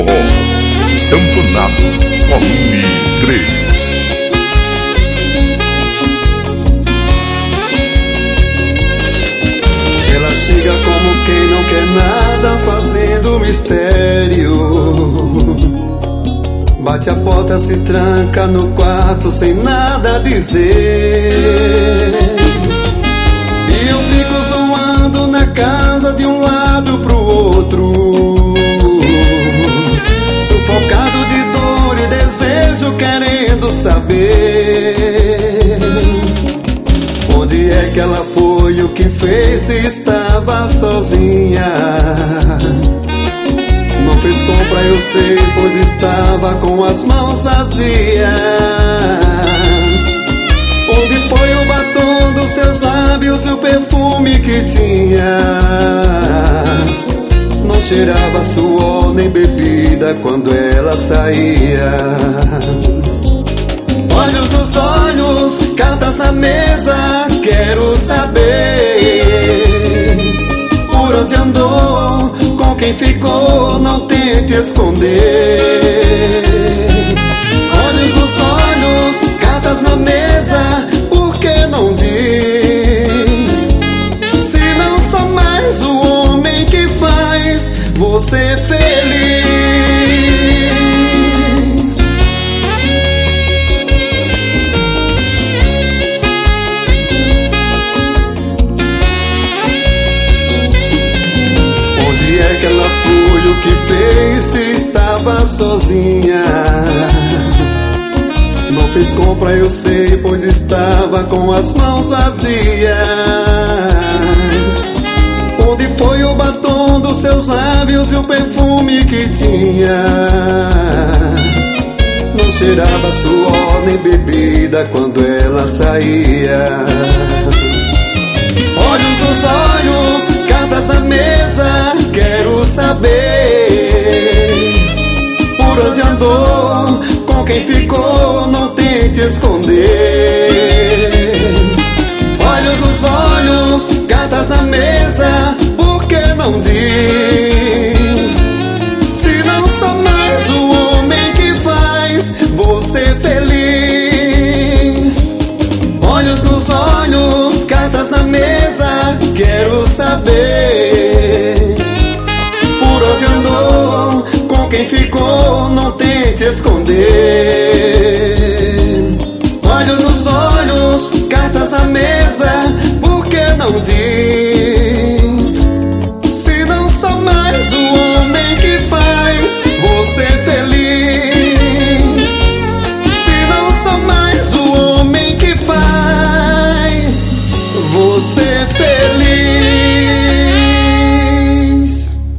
Forró Sanfonado Volume 3. Ela chega como quem não quer nada, fazendo mistério. Bate a porta, se tranca no quarto sem nada dizer. E eu fico zoando na casa de um lado pro outro, sufocado de dor e desejo, querendo saber onde é que ela foi, o que fez, se estava sozinha. Não fez compra, eu sei, pois estava com as mãos vazias. Onde foi o batom dos seus lábios e o perfume que tinha? Não cheirava suor nem bebida quando ela saía. Olhos nos olhos, cartas na mesa, quero saber por onde andou, com quem ficou, não tente esconder. Olhos nos olhos, cartas na mesa, por que não diz? Se não sou mais o homem que faz você feliz. Onde é que ela foi, o que fez, se estava sozinha? Não fez compra, eu sei, pois estava com as mãos vazias. Onde foi o batom dos seus lábios e o perfume que tinha? Não cheirava suor nem bebida quando ela saía. Olhos nos olhos, cartas na mesa, quero saber por onde andou, com quem ficou, não tente esconder. Olhos nos olhos, cartas na mesa, por que não diz? Se não sou mais o homem que faz você feliz. Olhos nos olhos, cartas na mesa, quero saber por onde andou, com quem ficou, não tente esconder. Olhos nos olhos, cartas na mesa, por que não diz? Se não sou mais o homem que faz você feliz.